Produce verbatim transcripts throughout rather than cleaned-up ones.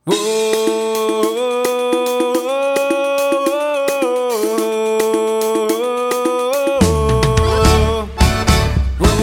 Oh, oh, oh,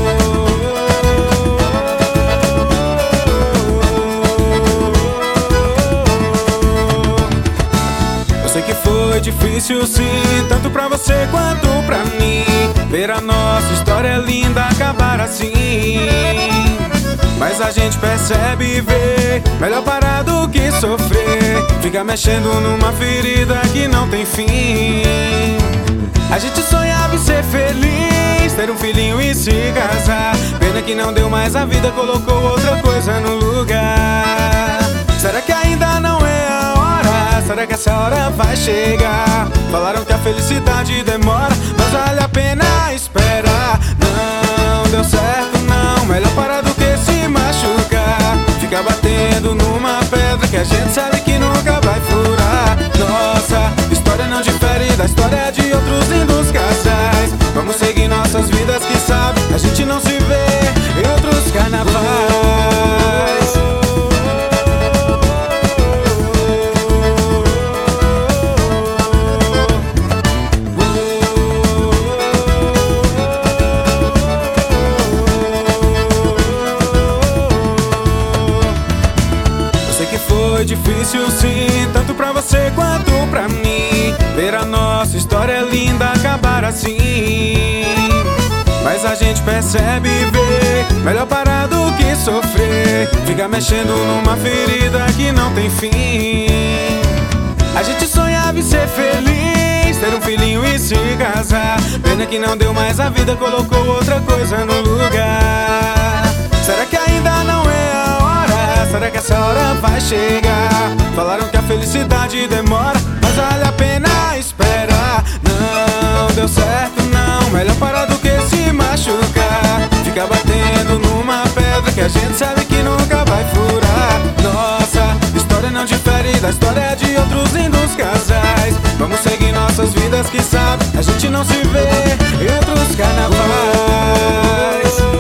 eu sei que foi difícil sim, tanto pra você quanto pra mim, ver a nossa história linda acabar assim. Mas a gente percebe e vê, melhor parar do que sofrer, fica mexendo numa ferida que não tem fim. A gente sonhava em ser feliz, ter um filhinho e se casar, pena que não deu mais, a vida colocou outra coisa no lugar. Será que ainda não é a hora? Será que essa hora vai chegar? Falaram que a felicidade demora, mas vale a pena esperar. Não deu certo não, melhor parar do que se machucar, fica batendo numa pedra que a gente sabe que nunca vai furar. Nossa história não difere da história de outros lindos casais, vamos seguir nossas vidas, que sabe a gente não se vê em outros carnavais. Foi difícil sim, tanto pra você quanto pra mim, ver a nossa história linda acabar assim. Mas a gente percebe e vê, melhor parar do que sofrer, fica mexendo numa ferida que não tem fim. A gente sonhava em ser feliz, ter um filhinho e se casar, pena que não deu mais, a vida colocou outra coisa no lugar. Será que ainda não é a hora? Será que essa hora vai chegar? Falaram que a felicidade demora, mas vale a pena esperar. Não deu certo não, melhor parar do que se machucar, fica batendo numa pedra que a gente sabe que nunca vai furar. Nossa história não difere da história de outros lindos casais, vamos seguir nossas vidas, que sabe a gente não se vê em outros carnavais.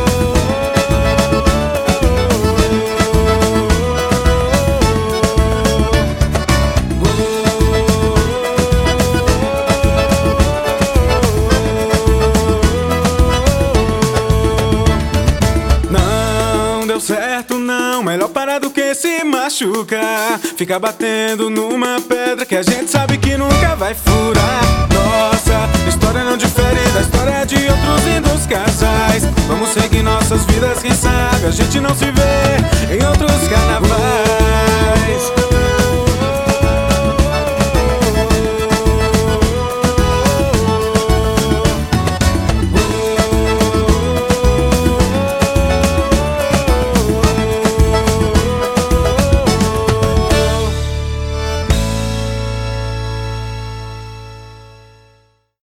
Certo não, melhor parar do que se machucar, fica batendo numa pedra que a gente sabe que nunca vai furar. Nossa história não difere da história de outros lindos casais, vamos seguir nossas vidas, quem sabe a gente não se vê em outros carnavais.